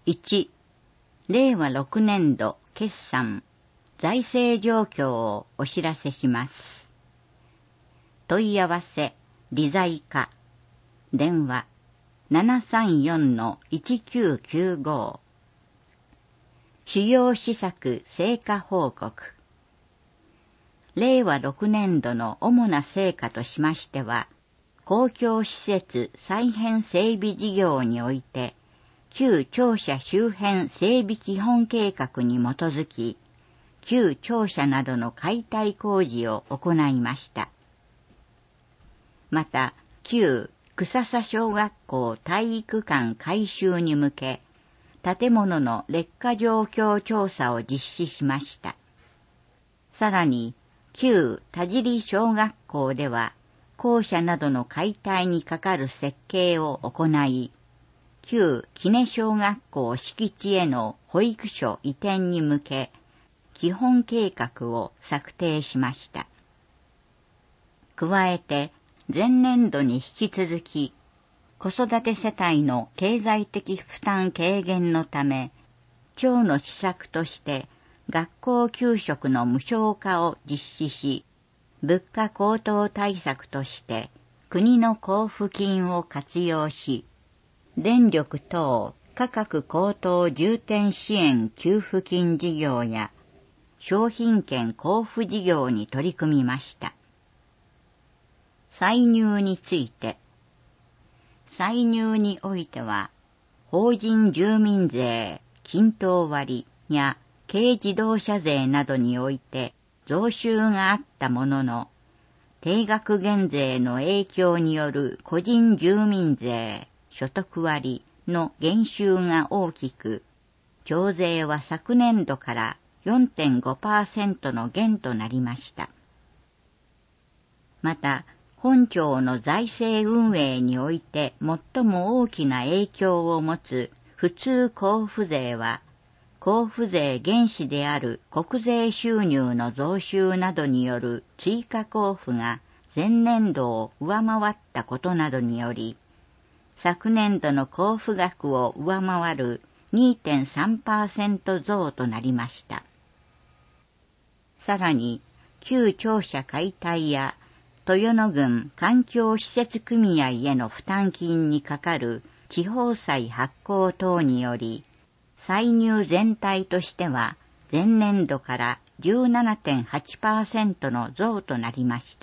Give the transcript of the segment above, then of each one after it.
1、令和6年度決算、財政状況をお知らせします。問い合わせ、理財課、電話 734-1995。主要施策成果報告。令和6年度の主な成果としましては、公共施設再編整備事業において、旧庁舎周辺整備基本計画に基づき、旧庁舎などの解体工事を行いました。また、旧草佐小学校体育館改修に向け、建物の劣化状況調査を実施しました。さらに、旧田尻小学校では、校舎などの解体にかかる設計を行い、旧杵小学校敷地への保育所移転に向け、基本計画を策定しました。加えて、前年度に引き続き、子育て世帯の経済的負担軽減のため、庁の施策として学校給食の無償化を実施し、物価高騰対策として国の交付金を活用し、電力等価格高騰重点支援給付金事業や商品券交付事業に取り組みました。歳入について、歳入においては、法人住民税、均等割や軽自動車税などにおいて増収があったものの、定額減税の影響による個人住民税、所得割の減収が大きく、徴税は昨年度から 4.5% の減となりました。また、本庁の財政運営において最も大きな影響を持つ普通交付税は、交付税原資である国税収入の増収などによる追加交付が前年度を上回ったことなどにより、昨年度の交付額を上回る 2.3% 増となりました。さらに、旧庁舎解体や豊野郡環境施設組合への負担金にかかる地方債発行等により、歳入全体としては前年度から 17.8% の増となりました。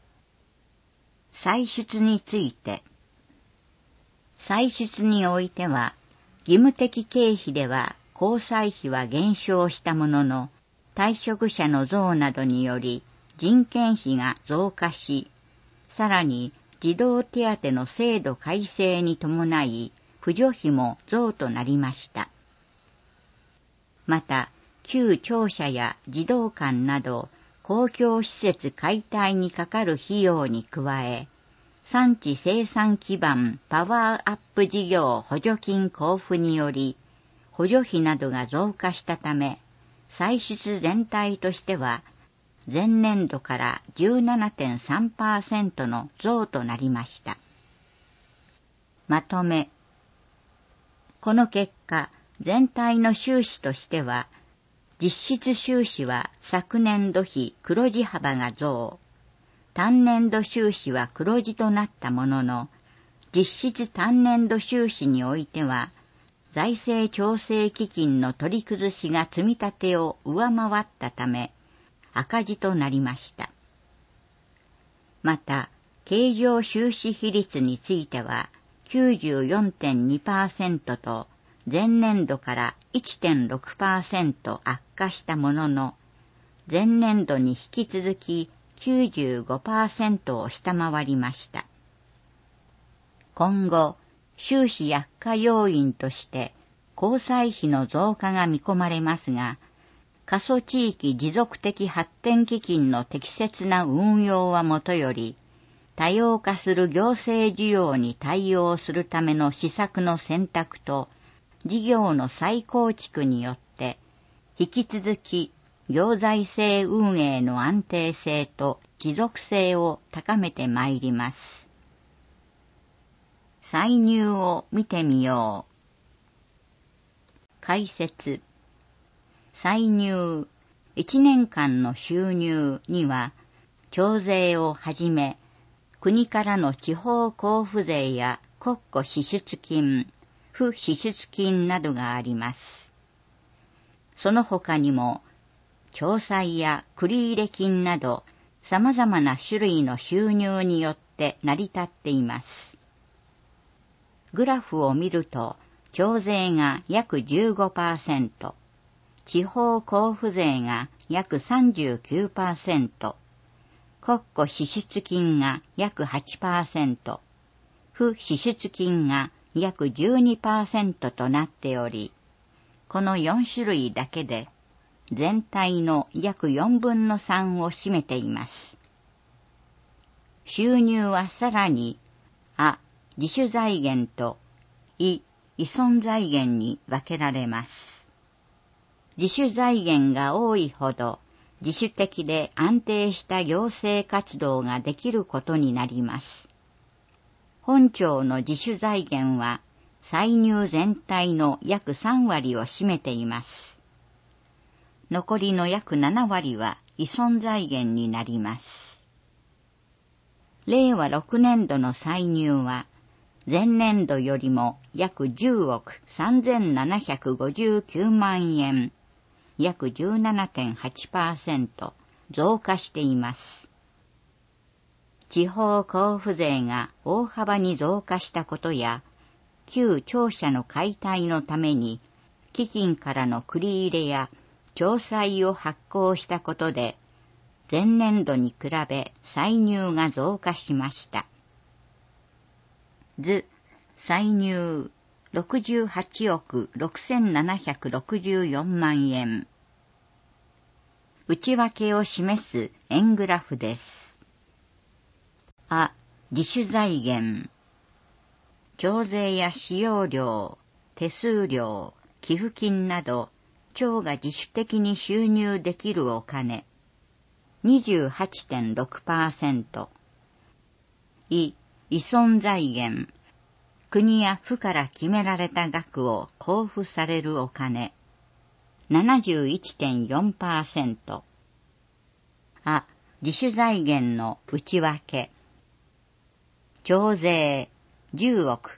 歳出について、歳出においては、義務的経費では交際費は減少したものの、退職者の増などにより人件費が増加し、さらに児童手当の制度改正に伴い、扶助費も増となりました。また、旧庁舎や児童館など公共施設解体にかかる費用に加え、産地生産基盤パワーアップ事業補助金交付により、補助費などが増加したため、歳出全体としては、前年度から 17.3% の増となりました。まとめ。この結果、全体の収支としては、実質収支は昨年度比黒字幅が増、単年度収支は黒字となったものの、実質単年度収支においては、財政調整基金の取り崩しが積み立てを上回ったため、赤字となりました。また、経常収支比率については、94.2% と前年度から 1.6% 悪化したものの、前年度に引き続き 95% を下回りました。今後、収支悪化要因として、交際費の増加が見込まれますが、過疎地域持続的発展基金の適切な運用はもとより、多様化する行政需要に対応するための施策の選択と、事業の再構築によって、引き続き行財政運営の安定性と持続性を高めてまいります。歳入を見てみよう。 解説。歳入、1年間の収入には、徴税をはじめ、国からの地方交付税や国庫支出金、付支出金などがあります。その他にも、徴歳や繰入金など、様々な種類の収入によって成り立っています。グラフを見ると、徴税が約 15%、地方交付税が約 39%、国庫支出金が約 8%、付支出金が約 12% となっており、この4種類だけで全体の約4分の3を占めています。収入はさらに、自主財源と依存財源に分けられます。自主財源が多いほど自主的で安定した行政活動ができることになります。本庁の自主財源は歳入全体の約3割を占めています。残りの約7割は依存財源になります。令和6年度の歳入は前年度よりも約10億3759万円、約 17.8% 増加しています。地方交付税が大幅に増加したことや、旧庁舎の解体のために基金からの繰り入れや徴歳を発行したことで、前年度に比べ歳入が増加しました。図、歳入68億6764万円。内訳を示す円グラフです。自主財源。徴税や使用料、手数料、寄付金など、庁が自主的に収入できるお金。28.6%。依存財源。国や府から決められた額を交付されるお金。71.4%。自主財源の内訳。徴税10億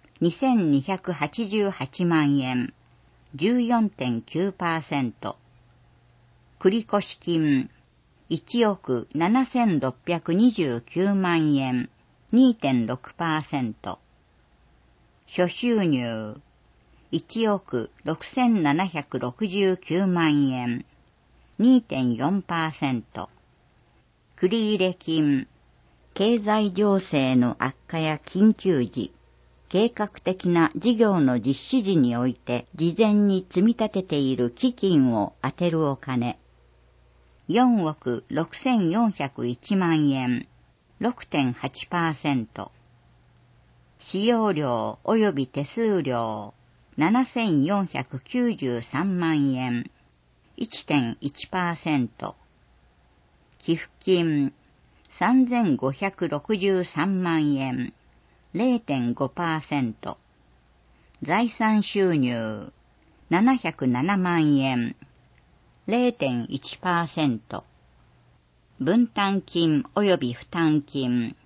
2288万円、14.9%。繰越金1億7629万円、2.6%。諸収入1億6769万円、2.4%。繰入金、経済情勢の悪化や緊急時、計画的な事業の実施時において事前に積み立てている基金を充てるお金。4億6401万円、6.8%。使用料及び手数料7493万円、1.1%。寄付金3563万円、0.5%。財産収入707万円、0.1%。分担金及び負担金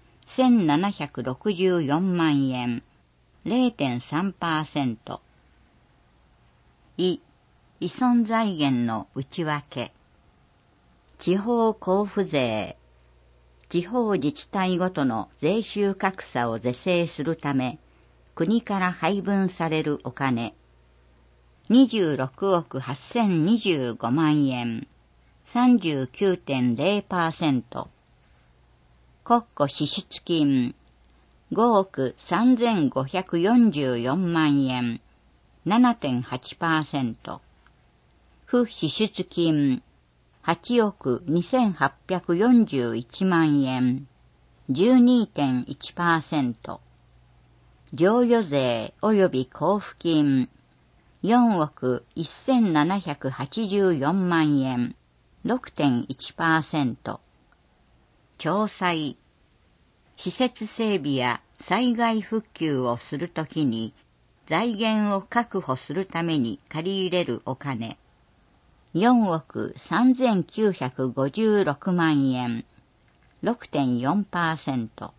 1764万円、0.3%。依存財源の内訳。地方交付税。地方自治体ごとの税収格差を是正するため、国から配分されるお金。26億8025万円、39.0%。国庫支出金、5億3544万円、7.8%。付支出金、8億2841万円、12.1%。譲与税及び交付金、4億1784万円、6.1%。徴歳、施設整備や災害復旧をするときに、 財源を確保するために借り入れるお金、4億3956万円、6.4%。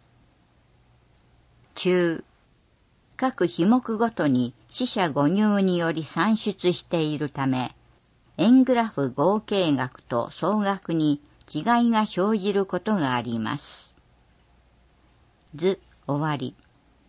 中、各費目ごとに四捨五入により算出しているため、円グラフ合計額と総額に違いが生じることがあります。図終わり。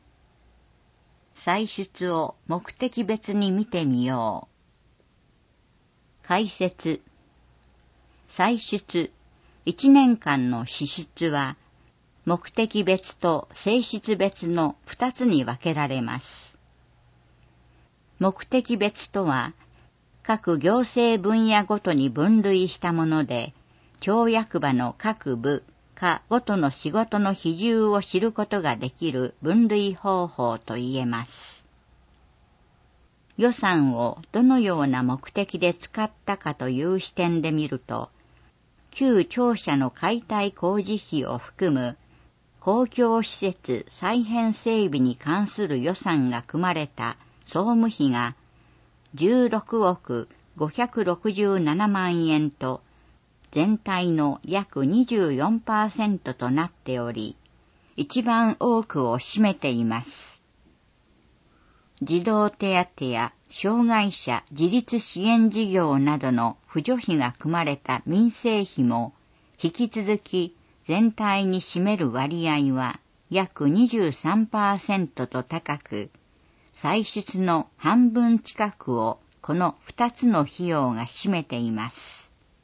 歳出を目的別に見てみよう。解説。歳出、1年間の支出は、目的別と性質別の2つに分けられます。目的別とは、各行政分野ごとに分類したもので、町役場の各部、課ごとの仕事の比重を知ることができる分類方法と言えます。予算をどのような目的で使ったかという視点で見ると、旧庁舎の解体工事費を含む公共施設再編整備に関する予算が組まれた総務費が16億567万円と全体の約 24% となっており、一番多くを占めています。児童手当や障害者自立支援事業などの扶助費が組まれた民生費も引き続き全体に占める割合は約 23% と高く、歳出の半分近くをこの2つの費用が占めています。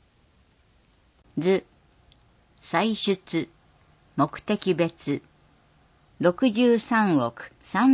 図、歳出、目的別、63億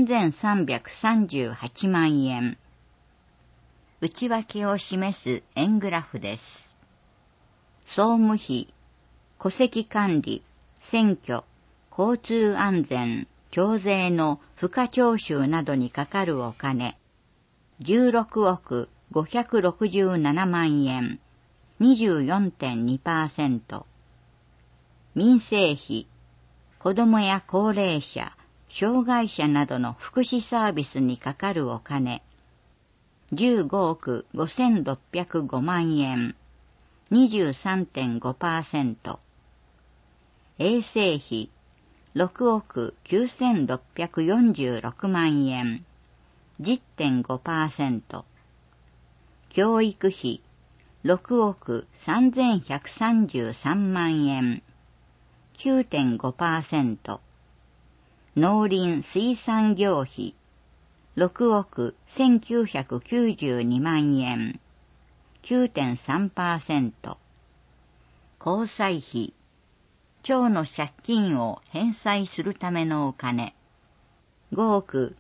3338万円。内訳を示す円グラフです。総務費、戸籍管理、選挙、交通安全、徴税の付加徴収などにかかるお金、16億567万円。24.2%。民生費、子どもや高齢者、障害者などの福祉サービスにかかるお金、15億5605万円、23.5%。衛生費、6億9646万円、10.5%。教育費、6億3133万円、9.5%。農林水産業費、6億1992万円、9.3%。交際費、町の借金を返済するためのお金、5億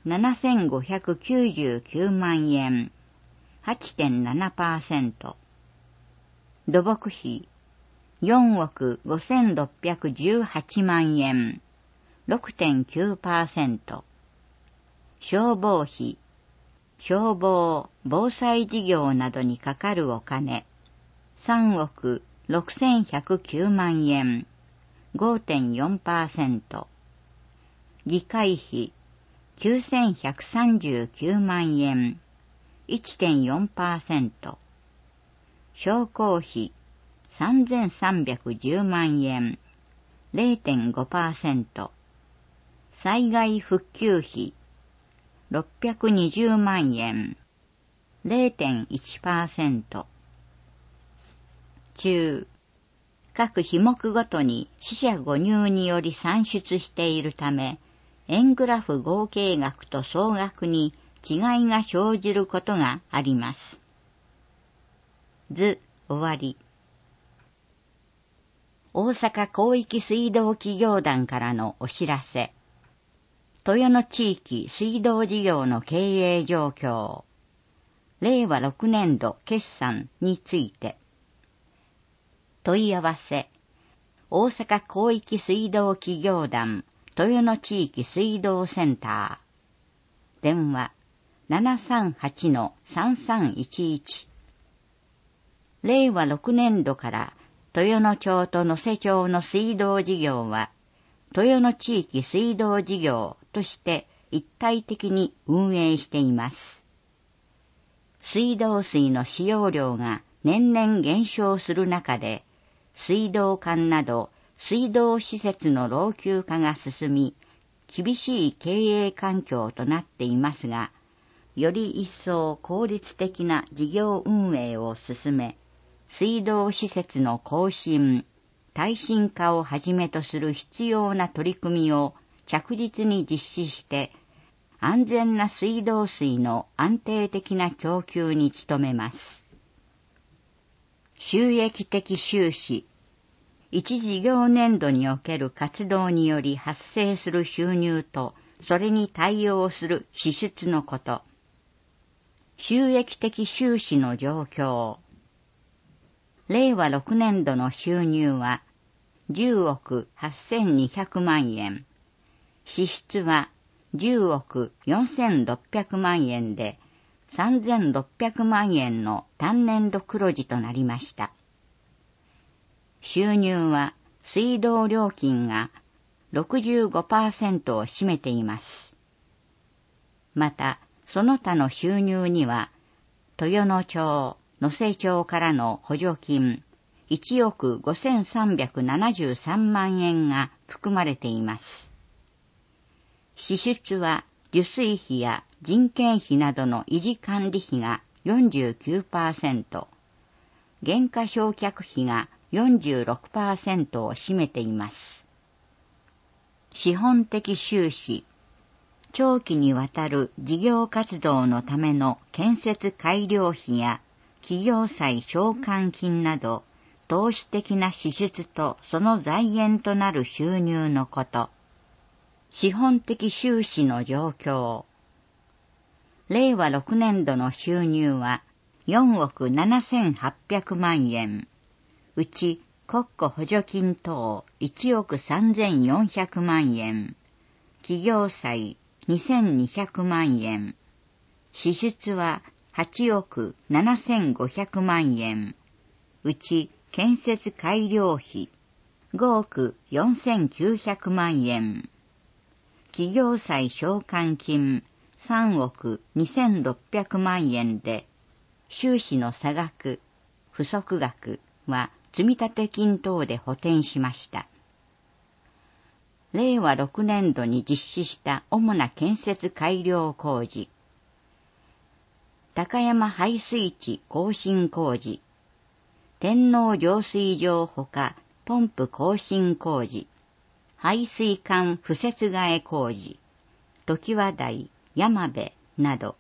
7599万円、8.7%。土木費、4億5618万円、6.9%。消防費、消防・防災事業などにかかるお金、3億6109万円、5.4%。議会費、9139万円、1.4%。商工費3310万円 0.5%。災害復旧費620万円 0.1%。中、各費目ごとに四捨五入により算出しているため、円グラフ合計額と総額に違いが生じることがあります。図終わり。大阪広域水道企業団からのお知らせ。豊野地域水道事業の経営状況。令和6年度決算について。問い合わせ。大阪広域水道企業団豊野地域水道センター。電話 738-3311。令和6年度から豊野町と能勢町の水道事業は、豊野地域水道事業として一体的に運営しています。水道水の使用量が年々減少する中で、水道管など水道施設の老朽化が進み、厳しい経営環境となっていますが、より一層効率的な事業運営を進め、水道施設の更新、耐震化をはじめとする必要な取り組みを着実に実施して、安全な水道水の安定的な供給に努めます。収益的収支。一事業年度における活動により発生する収入と、それに対応する支出のこと。収益的収支の状況。令和6年度の収入は10億8200万円。支出は10億4600万円で3600万円の単年度黒字となりました。収入は水道料金が 65% を占めています。また、その他の収入には、豊野町、能勢町からの補助金1億5373万円が含まれています。支出は受水費や人件費などの維持管理費が 49%、減価償却費が 46% を占めています。資本的収支。長期にわたる事業活動のための建設改良費や企業債償還金など、投資的な支出とその財源となる収入のこと。資本的収支の状況。令和6年度の収入は4億7800万円。うち国庫補助金等1億3400万円。企業債2200万円。支出は8億7500万円。うち建設改良費5億4900万円。企業債償還金3億2600万円で、収支の差額、不足額は積立金等で補填しました。令和6年度に実施した主な建設改良工事。高山排水池更新工事。天王浄水場ほかポンプ更新工事。排水管敷設替え工事。常盤台、山部など。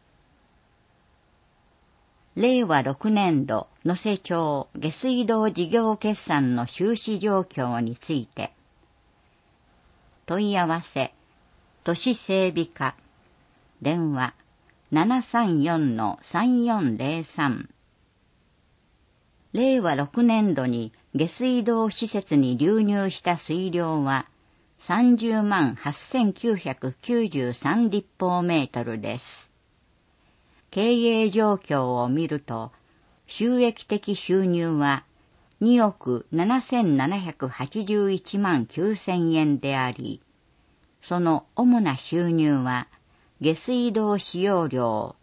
令和6年度能勢町下水道事業決算の収支状況について。問い合わせ、都市整備課、電話 734-3403。令和6年度に下水道施設に流入した水量は30万8993立方メートルです。経営状況を見ると、収益的収入は2億7781万9000円であり、その主な収入は、下水道使用料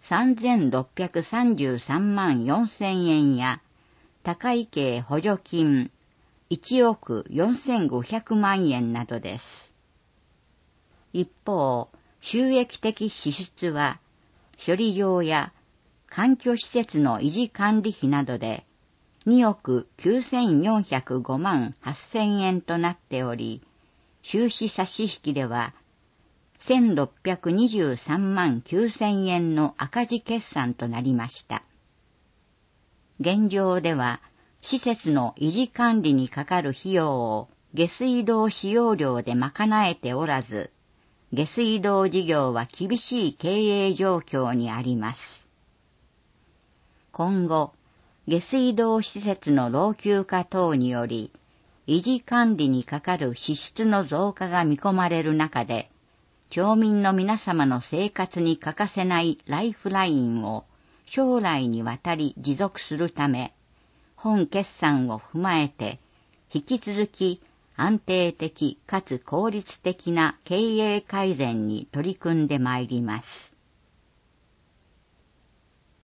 3633万4000円や、高井系補助金1億4500万円などです。一方、収益的支出は、処理場や環境施設の維持管理費などで、2億9405万8000円となっており、収支差し引きでは1623万9000円の赤字決算となりました。現状では、施設の維持管理にかかる費用を下水道使用量で賄えておらず、下水道事業は厳しい経営状況にあります。今後、下水道施設の老朽化等により、維持管理にかかる支出の増加が見込まれる中で、町民の皆様の生活に欠かせないライフラインを将来にわたり持続するため、本決算を踏まえて、引き続き安定的かつ効率的な経営改善に取り組んでまいります。